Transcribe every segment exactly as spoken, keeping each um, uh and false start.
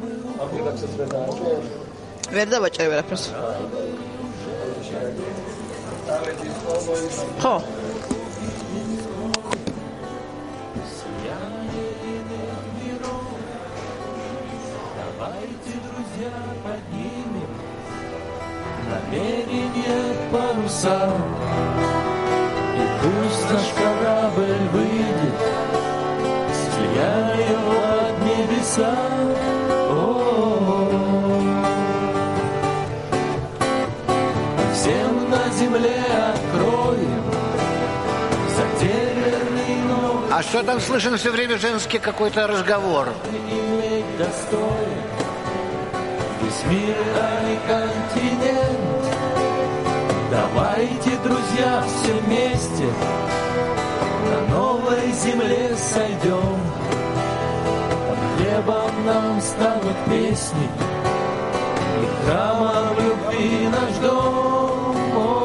ვერ დავაჭრე ვერაფერს. ხო. Намерение паруса, и пусть наш корабль выйдет, слияя его от небеса. О-о-о. Всем на земле откроем затерянный ночь. А что там слышен все время женский какой-то разговор? Иметь достоин весь мир, а не континент. Давайте, друзья, все вместе на новой земле сойдем. Под хлебом нам станут песни, и храмом любви наш дом.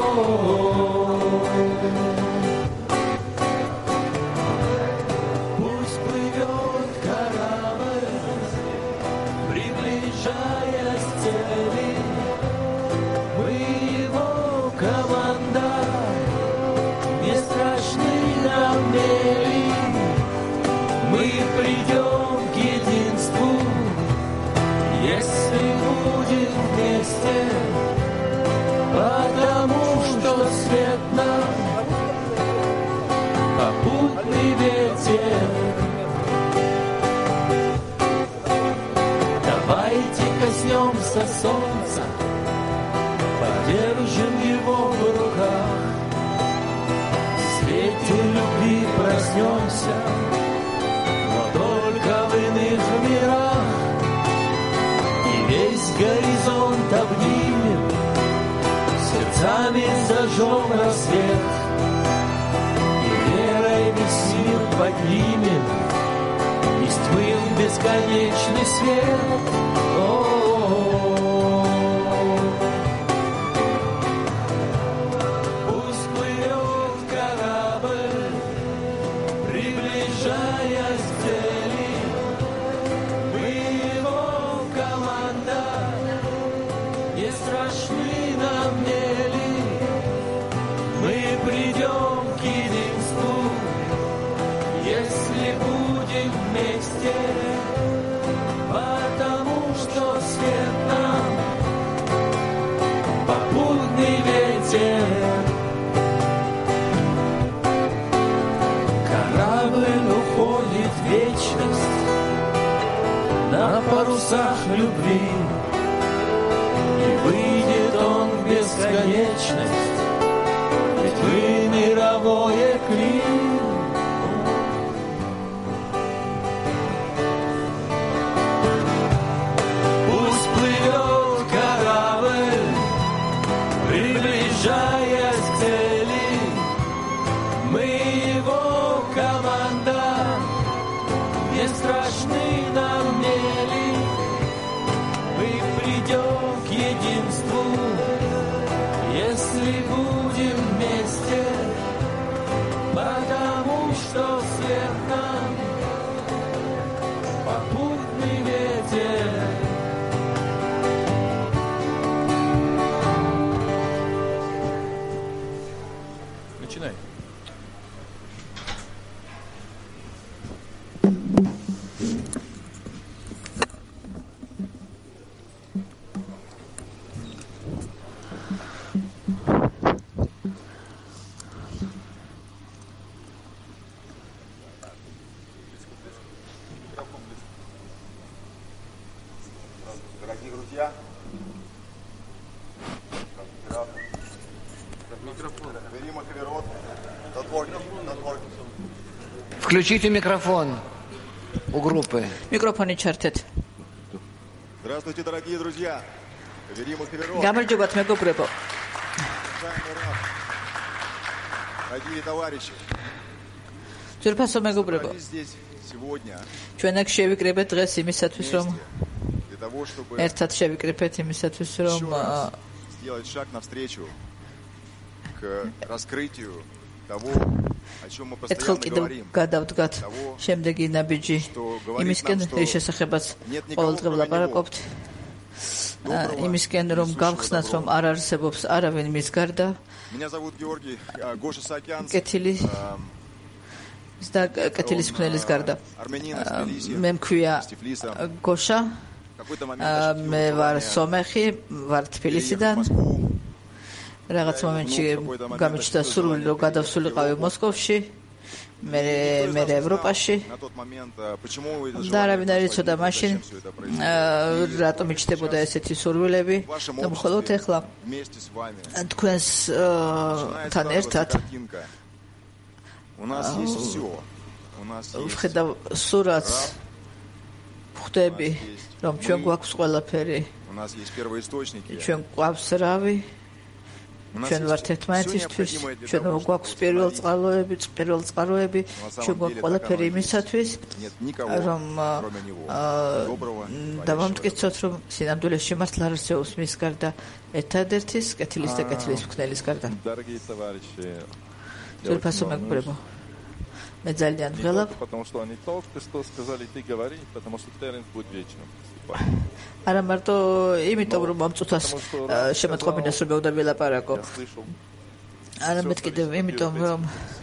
Пусть плывет корабль, приближаясь к цели. Мы его команда, не страшны нам мели. Мы придем к единству, если будем вместе, потому что свет нам попутный ветер. Давайте коснемся солнца, подержим его в руках, в свете любви проснемся, но только в иных мирах. И весь горизонт обнимем, сердцами зажжем рассвет, и верой весь мир поднимем, из тьмы в бесконечный свет. О-о-о. Пусть плывет корабль, приближаясь к цели. Мы его команда, не страшны нам мели. Мы придем к единству, если будем вместе, потому что свет нам попутный ветер. Корабль уходит в вечность на парусах любви, и выйдет он в бесконечность, ведь вы мировое клин. Пусть плывет корабль, приближаясь к цели. Мы его команда, не страшны нам мели. Мы придем к единству, если будем вместе, потому что свет нам попутный ветер. Начинай. Дорогие друзья, Включите микрофон у группы. Микрофоны чертят. Здравствуйте, дорогие друзья. გამარჯობათ მეგობრებო. Дорогие товарищи. ძვირფასო მეგობრებო. ჩვენ აქ შევიკრიბეთ დღეს იმისათვის, რომ ერთად შევიკრიბეთ იმისათვის, რომ сделать шаг навстречу к раскрытию того, ერთხელ კიდევ გადავდგათ შემდეგი ნაბიჯი იმისკენ, რის შესახებაც ყოველდღე ვლაპარაკობთ, იმისკენ, რომ გავხსნათ, რომ არ არსებობს არავინ მის გარდა. კეთილი და კეთილის მქნელის გარდა. მე მქვია გოშა, მე ვარ სომეხი, ვარ თბილისიდან. რაღაც მომენტში გამიჩნდა სურვილი, რომ გადავსულიყავი მოსკოვში, მე მე ევროპაში. და არავინ არ იცოდა მაშინ, რატომ იჩნდებოდა ესეთი სურვილები. და მხოლოდ ეხლა თქვენთან ერთად ვხედავ სურათს, ვხვდები, რომ ჩვენ გვაქვს ყველაფერი, ჩვენ გვაქვს რავი, ჩვენ ვართ ერთმანეთისთვის, ჩვენ გვაქვს პირველ წყაროები, პირველ წყაროები, ჩვენ გვაქვს ყველაფერი იმისათვის, რომ დავამტკიცოთ, რომ სინამდვილეში მართლა არ არსებობს მის გარდა ერთადერთის, კეთილის და კეთილის მქნელის გარდა. ძვირფასო მეგობრებო, მე ძალიან ვღელავ, არა მარტო იმიტომ, რომ ამ წუთას შემოწყობინეს, რომ უნდა ვილაპარაკო, არამედ კიდევ იმიტომ, რომ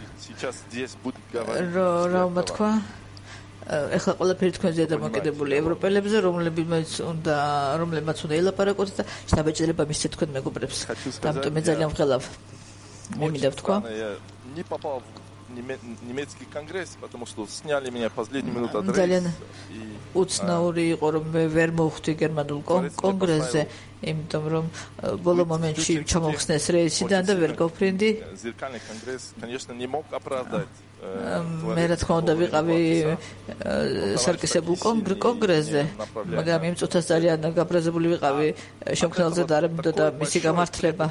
რომ თქვა, ეხლა ყველაფერი თქვენზეა დამოკიდებული ევროპელებზე, რომლებიც უნდა რომლებმაც უნდა ილაპარაკოთ და შთაბეჭდილება მისცეთ თქვენ მეგობრებს. და ამიტომ მე ძალიან ვღელავ. მე მინდა ვთქვა, не попал в немецкий конгресс, потому что сняли меня последнюю минуту от рейса. უცნაური იყო, რომ მე ვერ მოვხვდი გერმანულ კონგრესზე, იმიტომ რომ ბოლო მომენტში ჩამოვხსნეს რეისიდან და ვერ გავფრინდი. Зеркальный конгресс, конечно, не мог оправдать. მე რა თქმა უნდა ვიყავი სარკისებულ კონგრესზე, მაგრამ იმ წუთას ძალიან გაბრაზებული ვიყავი შემქმნელზე და არ მინდოდა მისი გამართლება.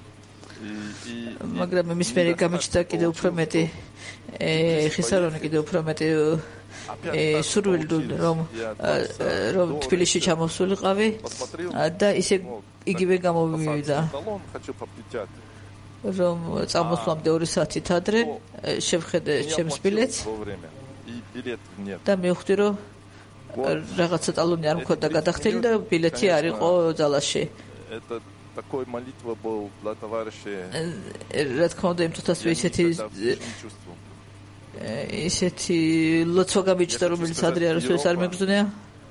მაგრამ მის მერე გამიჩნდა კიდევ უფრო მეტი ხისარონი, კიდევ უფრო მეტი სურვილი, რომ რომ თბილისში ჩამოვსულიყავი და ისე იგივე გამოვივიდა, რომ წამოსვლამდე ორი საათით ადრე შევხედე ჩემს ბილეთს და მივხვდი, რომ რაღაცა ტალონი არ მქონდა გადახდილი და ბილეთი არ იყო ძალაში. Такой молитва был для товарищей. რა თქმა უნდა, იმ თვითას ისეთი ისეთი ლოცვა გამიჩნდა, რომელიც ადრე არასოდეს არ მეგრძნია.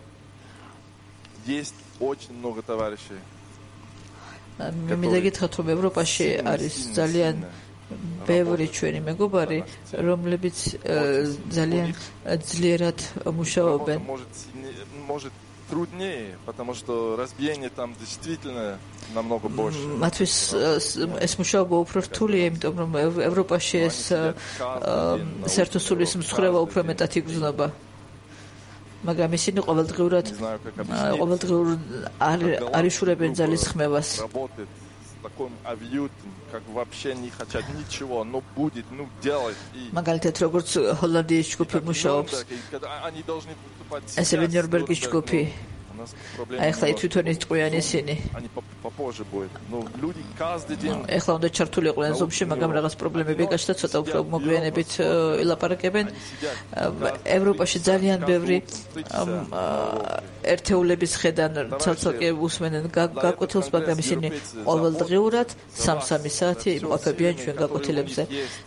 Есть очень много товарищей. მე მინდა გითხრათ, რომ ევროპაში არის ძალიან ბევრი ჩვენი მეგობარი, რომლებიც ძალიან ძლიერად მუშაობენ. Может труднее, потому что разбиение там действительно намного больше. მათთვის ეს მუშაობა უფრო რთულია, იმიტომ რომ ევროპაში ეს საერთო სულის მსხრევა უფრო მეტად იგრძნობა. მაგრამ ისინი ყოველდღიურად ყოველდღიურ არ იშურებენ ძალისხმევას. Таком авиутом, как вообще не хотят ничего, но будет, ну делать. მაგალითად, როგორც ჰოლანდიის ჯგუფი მუშაობს, ასევე ნიურნბერგის ჯგუფი. აი ხლა თვითონ იტყვიან ისინი. ეხლა უნდა ჩართულიყვნენ ზომში, მაგრამ რაღაც პრობლემები გაჩნდა, ცოტა უფრო მოგვიანებით ილაპარაკებენ. ევროპაში ძალიან ბევრი ერთეულების ხედან ცალ-ცალკე უსმენენ გაკვეთილს, მაგრამ ისინი ყოველდღიურად სამ-სამი საათი იმყოფებიან ჩვენ გაკვეთილებზე.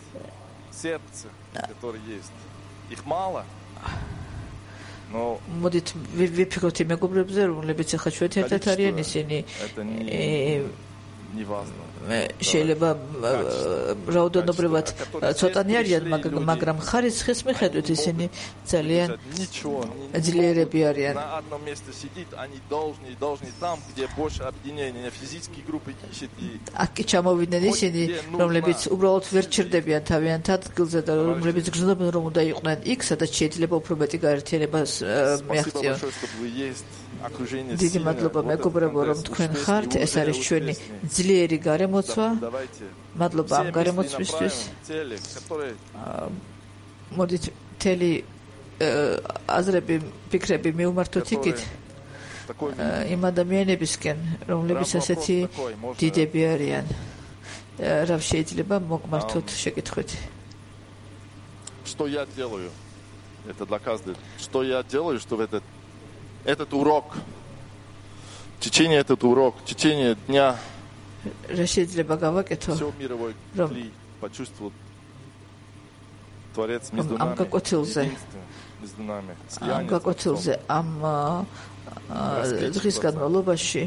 მოდით ვიფიქროთ იმ მეგობრებზე, რომლებიც ახლა ჩვენთან ერთად არიან, ისინი შეიძლება რაოდენობრივად ცოტანი არიან, მაგრამ ხარისხის მიხედვით ისინი ძალიან ძლიერები არიან. აქ კი ჩამოვიდნენ ისინი, რომლებიც უბრალოდ ვერ ჩერდებიან თავიანთ ადგილზე და რომლებიც გრძნობენ, რომ უნდა იყვნენ იქ, სადაც შეიძლება უფრო მეტი გაერთიანებას მიაღწიონ. დიდი მადლობა მეგობრებო, რომ თქვენ ხართ, ეს არის ჩვენი ძლიერი გარემოცვა. მადლობა ამ გარემოცვისთვის. მოდით მთელი აზრები, ფიქრები მივმართოთ იქით იმ ადამიანებისკენ, რომლებიც ასეთი დიდები არიან. რა შეიძლება მოგმართოთ შეკითხვით? что я делаю. Это для каждого. Что я делаю, чтобы этот, этот урок, в течение этого урока, в течение дня, все мировой клей почувствовал Творец между нами, единство между нами, слияние с Отцом. დღის განმავლობაში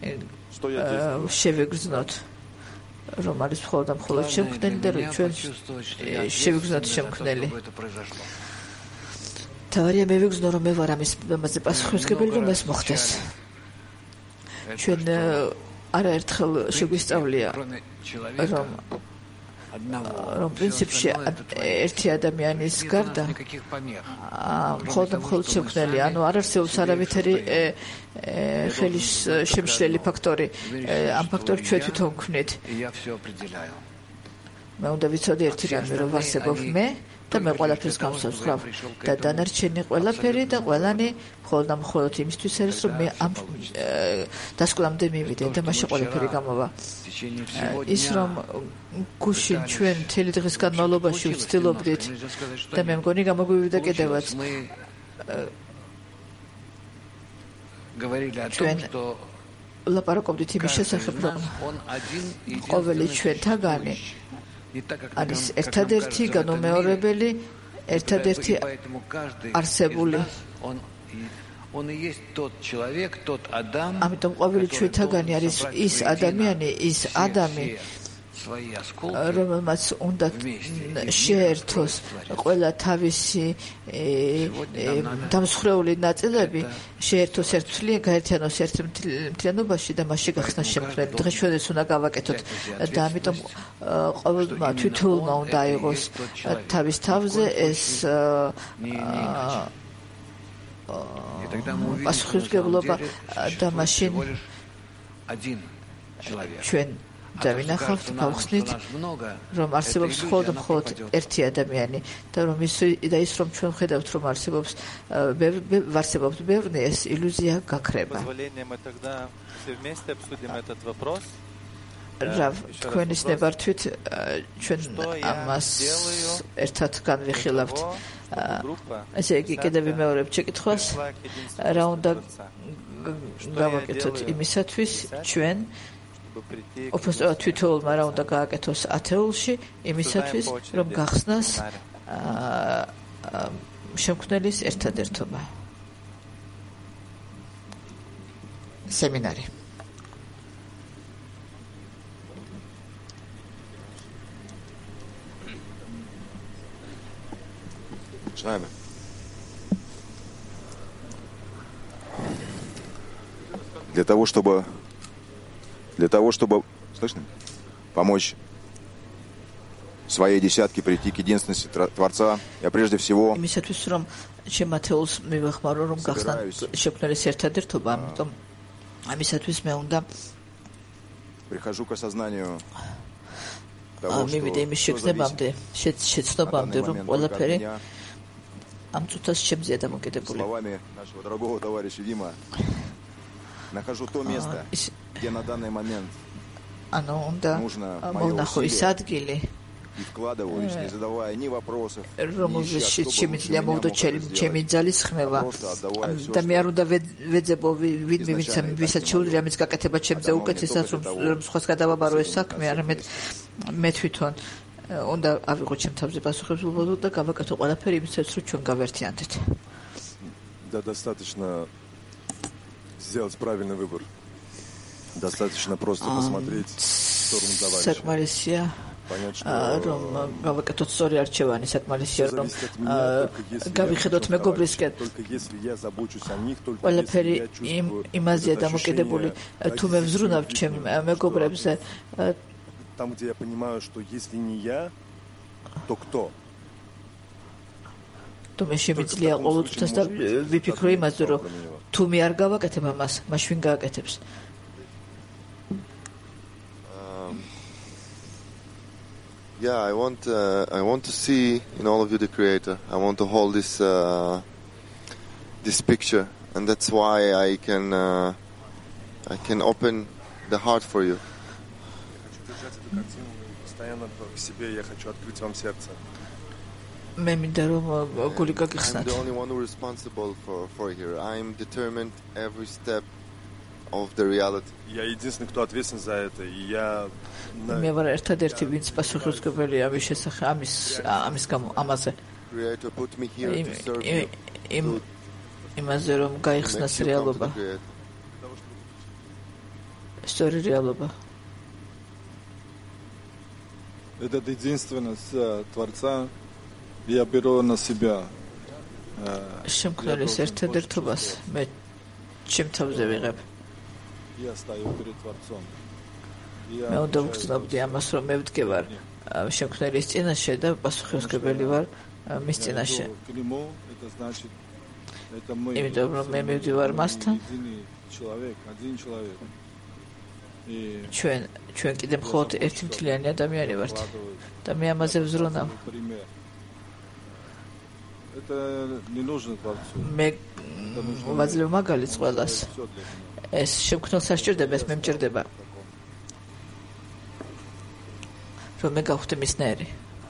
შევიგრძნოთ რომ არის მხოლოდ და მხოლოდ შემქმნელი და რომ ჩვენ შევიგრძნოთ შემქმნელი. თავარია მევიგრძნო რომ მე ვარ ამის ამაზე პასუხისმგებელი რომ ეს მოხდეს. ჩვენ არაერთხელ შეგვისწავლია რომ რომ პრინციპში ერთი ადამიანის გარდა მხოლოდ მხოლოდ შემქმნელი, ანუ არ არსებობს არავითარი ხელის შემშლელი ფაქტორი. ამ ფაქტორს ჩვენ თვითონ ვქმნით. მე უნდა ვიცოდი ერთი რამე, რომ არსებობ მე და მე ყველაფერს გამსავსხრავ და დანარჩენი ყველაფერი და ყველანი მხოლოდ და მხოლოდ იმისთვის არის, რომ მე ამ დასკვნამდე მივიდე და მაშინ ყველაფერი გამოვა. ის რომ გუშინ ჩვენ მთელი დღის განმავლობაში ვცდილობდით და მე მგონი გამოგვივიდა კიდევაც ჩვენ ლაპარაკობდით იმის შესახებ, რომ ყოველი ჩვენთაგანი არის ერთადერთი განუმეორებელი, ერთადერთი არსებული. ამიტომ ყოველი ჩვენთაგანი არის ის ადამიანი, ის ადამი, რომელმაც უნდა შეერთოს ყველა თავისი დამსხვრეული ნაწილები, შეერთოს ერთმთლიან, გაერთიანოს ერთმთლიანობაში და მასში გახსნას შემქმნელი. დღეს ჩვენ ეს უნდა გავაკეთოთ და ამიტომ ყოველმა თვითონმა უნდა აიღოს თავის თავზე ეს პასუხისმგებლობა და მაშინ ჩვენ დავინახავთ, გავხსნით, რომ არსებობს მხოლოდ მხოლოდ ერთი ადამიანი და რომ ის და ის რომ ჩვენ ხედავთ, რომ არსებობს არსებობს ბევრი, ეს ილუზია გაქრება. რა თქვენის ნებართვით ჩვენ ამას ერთად განვიხილავთ. ესე იგი კიდევ ვიმეორებ შეკითხვას, რა უნდა გავაკეთოთ იმისათვის ჩვენ ოფიციალურად თვითონმა რა უნდა გააკეთოს ათეულში იმისათვის, რომ გახსნას შემქმნელის ერთადერთობა. სემინარი. Начинаем. Для того, чтобы для того, чтобы слышно? Помочь своей десятке прийти к единственности Творца, я прежде всего прихожу к осознанию того, что все зависит на данный момент от меня. Словами нашего дорогого товарища Вима, нахожу то место, где на данный момент нужно мое усилие и вкладываюсь, не задавая ни вопросов, რომელშიც შემიძლია მოვდო ჩემი ძალის ხმევა და მე არ უნდა ვეძებო ვინმე ვისაც შეუძლია ამის გაკეთება ჩემზე უკეთესად რომ სხვას გადავაბარო ეს საქმე, არამედ მე თვითონ უნდა ავიღო ჩემ თავზე პასუხისმგებლობა და გავაკეთო ყველაფერი იმისათვის რომ ჩვენ გავერთიანდეთ. Да, достаточно сделать правильный выбор. Достаточно просто посмотреть в сторону товарища. Понять, что რომ გავაკეთოთ სწორი არჩევანი, საკმარისია რომ გავიხედოთ მეგობრისკენ. ყველაფერი იმაზეა დამოკიდებული, თუ მე ვზრუნავ ჩემ მეგობრებზე. Там, где я понимаю, что если не я, то кто? თუ მე შემიძლია ყოველთვის და ვიფიქრო იმაზე, რომ თუ მე არ გავაკეთებ ამას, მას ვინ გააკეთებს? Yeah, I want uh, I want to see in all of you the Creator. I want to hold this uh, this picture, and that's why I can uh, I can open the heart for you. მე მინდა რომ გული გაგიხსნათ. I'm the only one who is responsible for for here. I'm determined every step of the reality. Я единственный, кто ответственен за это, и я მე ვარ ერთადერთი, ვინც პასუხისმგებელია ამის შესახებ, ამის ამის გამო ამაზე. Creator put me here to serve you. იმაზე რომ გაიხსნას რეალობა. История реалობა. Этот единственность Творца я беру на себя. შემქმნელის ერთადერთობას მე ჩემ თავზე ვიღებ. Я стою перед Творцом. მე უნდა ვგრძნობდი ამას, რომ მე ვდგევარ შემქმნელის წინაშე და პასუხისმგებელი ვარ მის წინაშე. იმიტომ რომ მე მივდივარ მასთან. ჩვენ ჩვენ კიდე მხოლოდ ერთი მთლიანი ადამიანი ვართ და მე ამაზე ვზრუნავ. მე ვაძლევ მაგალითს ყველას. ეს შემქმნელს ასჭირდება, ეს მე მჭირდება. რომ მე გავხდე მისნაირი.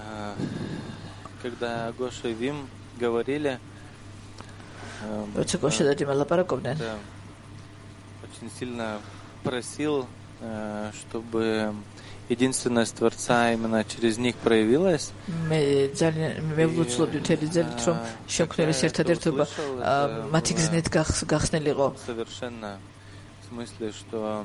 Когда Гоша и Вим говорили, როცა გოშა და დიმა ლაპარაკობდნენ, очень сильно просил, чтобы единственность Творца именно через них проявилась. მე ძალიან მე ვუცლობდი მთელი ძალით, რომ შემქმნელის ერთადერთობა მათი გზნით გახსნილიყო. Совершенно в смысле, что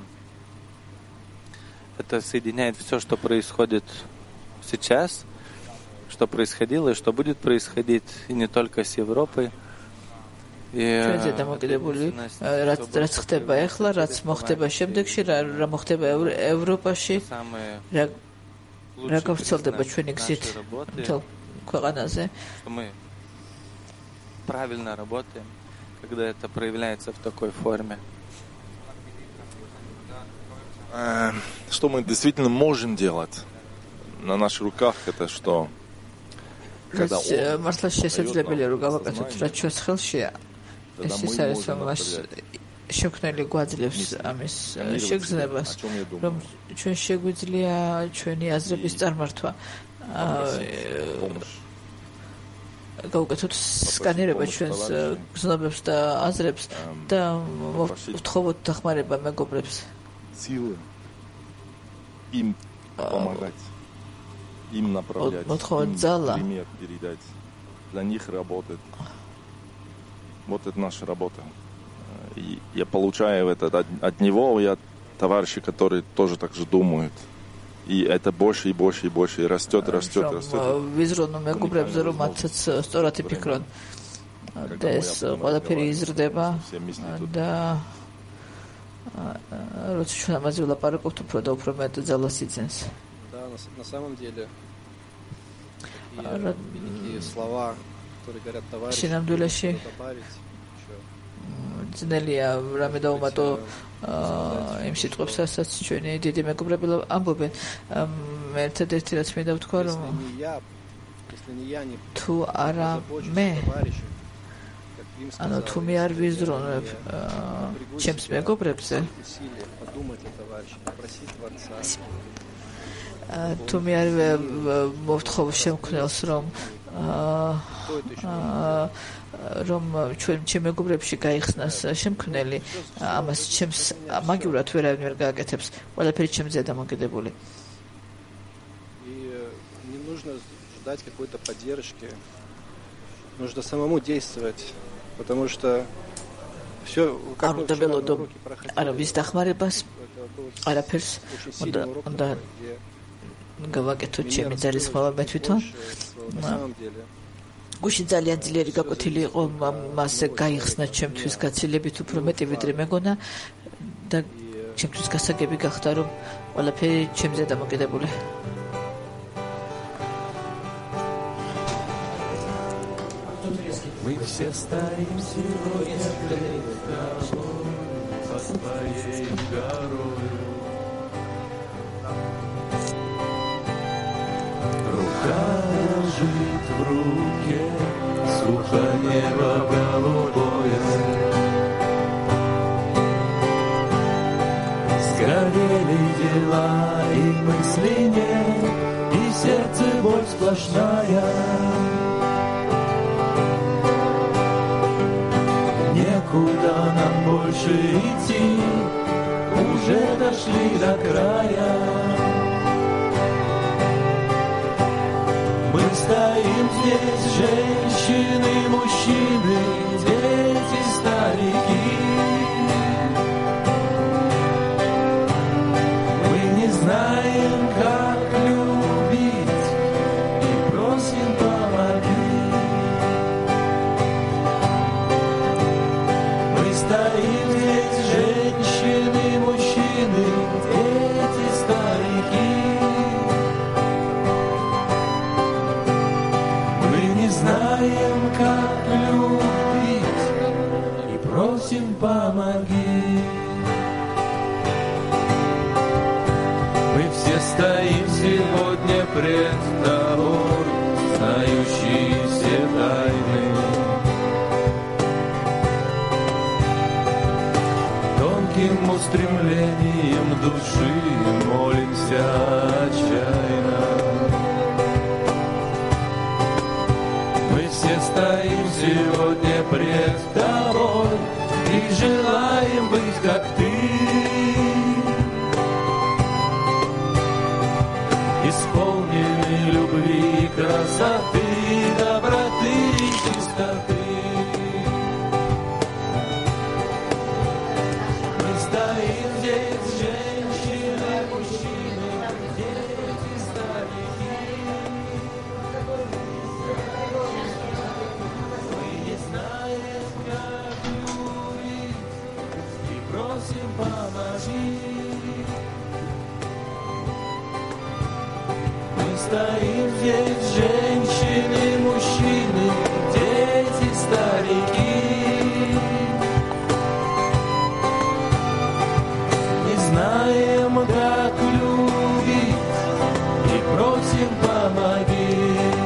это соединяет все, что происходит сейчас, что происходило и что будет происходить, и не только с Европой. ჩვენზე დამოკიდებული რაც რაც ხდება ახლა, რაც მოხდება შემდეგში, რა მოხდება ევროპაში, რა რა გავრცელდება ჩვენი გზით მთელ ქვეყანაზე. Мы правильно работаем, когда это проявляется в такой форме. Что мы действительно можем делать на наших руках, это что? Когда он მართლა შესაძლებელია რომ გავაკეთოთ რაც ჩვენს ხელშია. ეს ის არის რომ მას შემქმნელი გვაძლევს ამის შეგრძნებას, რომ ჩვენ შეგვიძლია ჩვენი აზრების წარმართვა. გავუკეთოთ სკანირება ჩვენს გზნობებს და აზრებს და ვთხოვოთ დახმარება მეგობრებს. Силы им помогать, им направлять, пример передать. Для них работает. Вот это наша работа. И я получаю это от, от него, я товарищи, которые тоже так же думают. И это больше и больше и больше, и растет, растет, растет. Визрону мегубребзе რომ მათაც სწორად იფიქრონ. და ეს ყველაფერი იზრდება და როცა ჩვენ ამაზე ვლაპარაკობთ, უფრო და უფრო მეტ ძალას იძენს. Да, на самом деле такие слова, которые говорят товарищи, შინამდვილეში ძნელია რამე დაუმატო იმ სიტყვებსაც ჩვენი დიდი მეგობრები ამბობენ. მე ერთადერთი რაც მინდა ვთქვა, რომ თუ არა მე ანუ თუ მე არ ვიზრუნებ ჩემს მეგობრებზე, თუ მე არ მოვთხოვ შემქმნელს, რომ რომ ჩვენ ჩემ მეგობრებში გაიხსნას შემქმნელი, ამას ჩემს მაგივრად ვერავინ ვერ გააკეთებს, ყველაფერი ჩემზეა დამოკიდებული. Не нужно ждать какой-то поддержки, нужно самому действовать, потому что все არ უნდა ველოდო არავის დახმარებას, არაფერს უნდა უნდა გავაკეთოთ ჩემი ძალისხმევა მე თვითონ. გუში ძალიან ძლიერი გაკვეთილი იყო, მასზე გაიხსნა ჩემთვის გაცილებით უფრო მეტი ვიდრე მეგონა და ჩემთვის გასაგები გახდა, რომ ყველაფერი ჩემზე დამოკიდებული. Мы все стоим сегодня перед тобой, под твоей горою. Рука лежит в руке, сухо небо голубое. Сгорели дела и мысли нет, и сердце боль сплошная. куда нам больше идти? Уже дошли до края. Мы стоим здесь, женщины, мужчины, дети, старики. Мы не знаем, как любить, и просим помоги. Мы стоим здесь, женщины, мужчины, дети, старики. Мы не знаем, как любить, и просим помоги. Мы все стоим сегодня пред тобой, знающие все тайны. Тонким устремлением души молимся отчаянно. Мы все стоим сегодня пред тобой и желаем быть как ты. Исполнены любви, красоты, доброты и чистоты. Мы стоим здесь, женщины, мужчины, дети, старики. Мы не знаем, как любить, и просим помоги. Мы стоим здесь, женщины, мужчины, дети, старики. Не знаем, как любить, и просим помоги.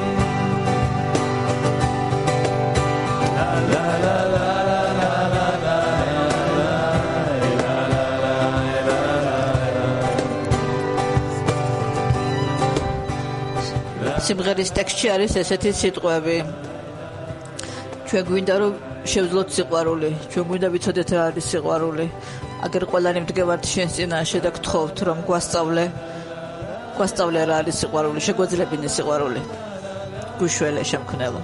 სიმღერის ტექსტში არის ესეთი სიტყვები. ჩვენ გვინდა რომ შევძლოთ სიყვარული, ჩვენ გვინდა ვიცოდეთ რა არის სიყვარული. აგერ ყველანი მდგევართ შენს წინაშე და გთხოვთ რომ გვასწავლე, გვასწავლე რა არის სიყვარული, შეგვეძლებინე სიყვარული. გუშველე შემქმნელო.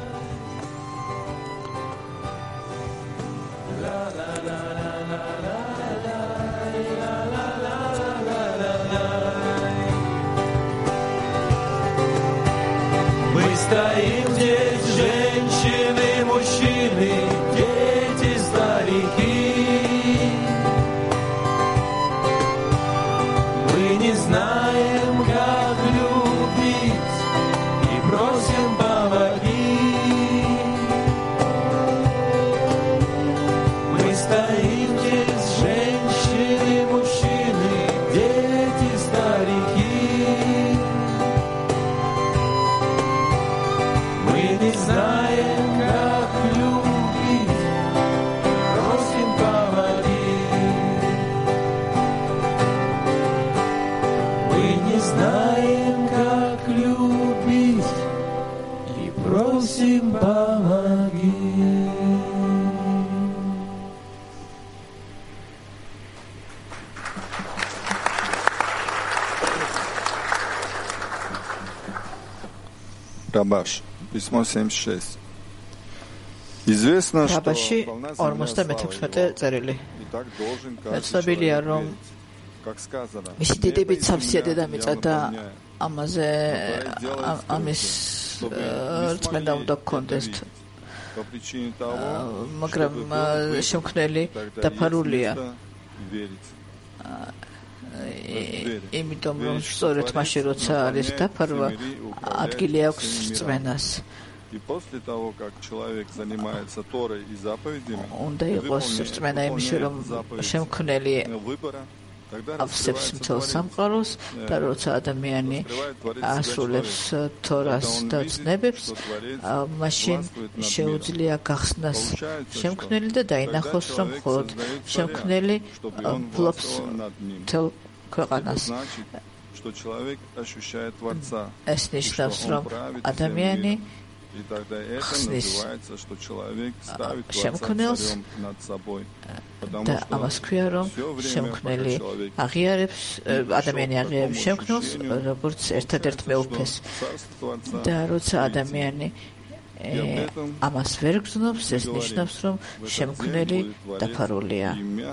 Стоим здесь, женщины, мужчины, дети, старики. Мы не знаем, как любить, и просим помоги. Мы стоим здесь, женщины, мужчины, дети, старики. Не знаем, как любить, просим помоги. Мы не знаем, как любить, и просим помоги. Рабаш. Письмо семьдесят шесть. Известно, что волна земли ცნობილია რომ მისი დიდებით სავსეა დედამიწა და ამაზე ამის რწმენა უნდა გქონდეს მაგრამ შემქმნელი დაფარულია იმიტომ რომ სწორედ მაშინ როცა არის დაფარვა ადგილი აქვს რწმენას И после того, как человек занимается Торой и заповедями, უნდა იყოს რწმენა იმში რომ შემქმნელი ავსებს მთელ სამყაროს და როცა ადამიანი ასრულებს თორას და ცნებებს მაშინ შეუძლია გახსნას შემქმნელი და დაინახოს რომ მხოლოდ შემქმნელი ფლობს მთელ ქვეყანას ეს ნიშნავს რომ ადამიანი ხსნის შემქმნელს და ამას ქვია, რომ შემქმნელი აღიარებს, ადამიანი აღიარებს შემქმნელს, როგორც ერთადერთ მეუფეს და როცა ადამიანი ამას ვერ გრძნობს, ეს ნიშნავს, რომ შემქმნელი დაფარულია.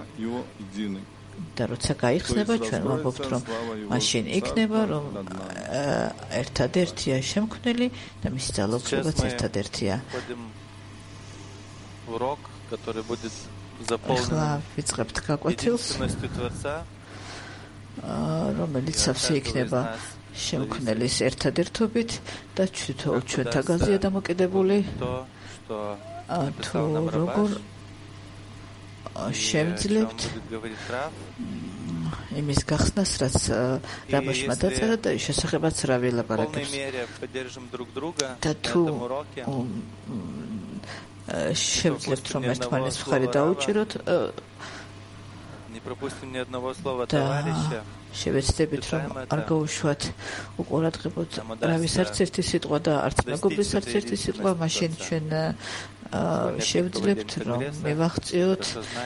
და როცა გაიხსნება, ჩვენ ვამბობთ, რომ მაშინ იქნება, რომ ერთადერთია შემქმნელი და მისი ძალაუფლებაც ერთადერთია. ახლა ვიწყებთ გაკვეთილს, რომელიც სავსე იქნება შემქმნელის ერთადერთობით და თვითონ ჩვენ თაგაზია დამოკიდებული თუ როგორ შემძლებთ იმის გახსნას, რაც რაბაშმა დაწერა და შესახებაც რა ველაპარაკებს. და თუ შევძლებთ, რომ ერთმანეთს მხარი დაუჭიროთ და შევეცდებით, რომ არ გაუშვათ უყურადღებოთ რავის არც ერთი სიტყვა და არც მეგობრის არც ერთი სიტყვა, მაშინ ჩვენ შევძლებთ, რომ მივახციოთ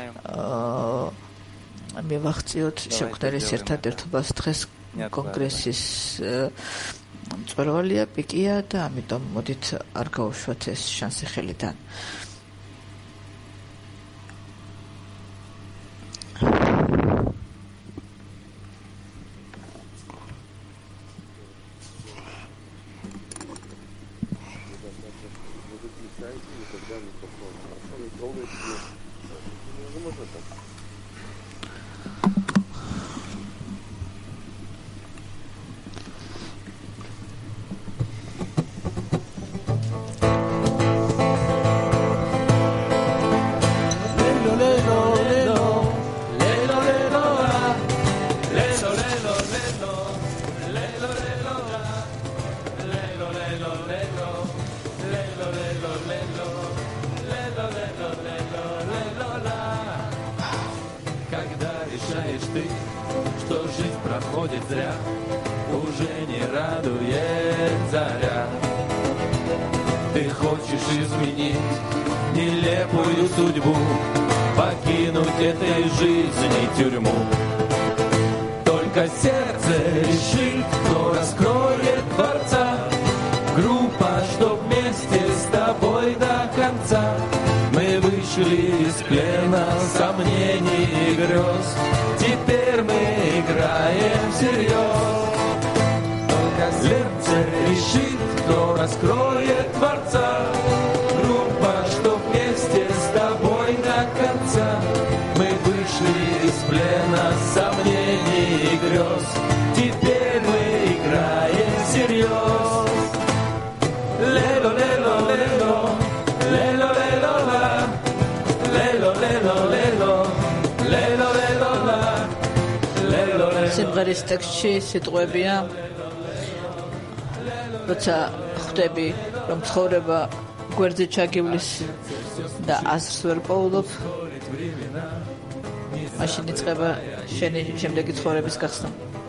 მივახციოთ შემქმნელის ერთადერთობას. დღეს კონგრესის მწვერვალია, პიკია და ამიტომ მოდით არ გაუშვათ ეს შანსი ხელიდან. სიმღერის ტექსტში სიტყვებია, როცა ხვდები, რომ ცხოვრება გვერდზე ჩაგივლის და აზრს ვერ პოულობ, მაშინ იწყება შენი შემდეგი ცხოვრების გახსნა.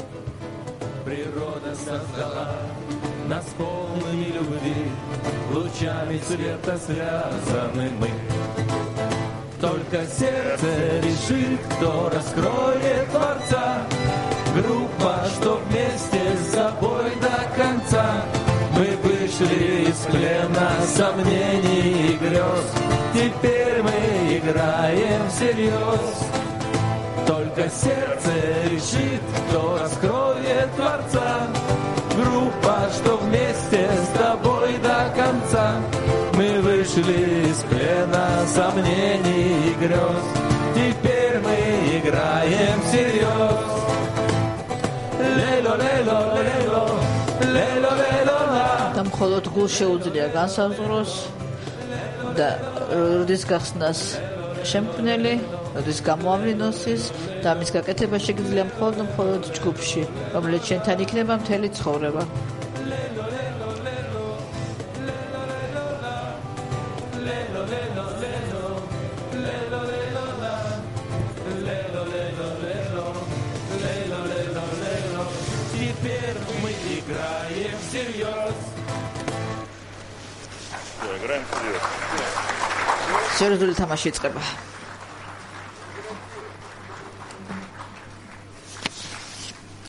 Нас полными любви, лучами света связаны мы. Только сердце решит, кто раскроет Творца. Группа, что вместе с собой до конца. Мы вышли из плена сомнений и грез. Теперь мы играем всерьез. Только сердце решит, кто раскроет Творца. Группа, что вместе с тобой до конца. Мы вышли из плена сомнений и грез. Теперь мы играем всерьез. Лело, лело, лело, лело, лело, ла. Там холод гул შეუძლია განსაზღვროს და როდის გახსნას შემქმნელი, როდის გამოავლინოს ის და ამის გაკეთება შეგიძლია მხოლოდ მხოლოდ ჯგუფში, რომელიც შენთან იქნება მთელი ცხოვრება. Теперь мы играем всерьез. სერიოზული თამაში იწყება.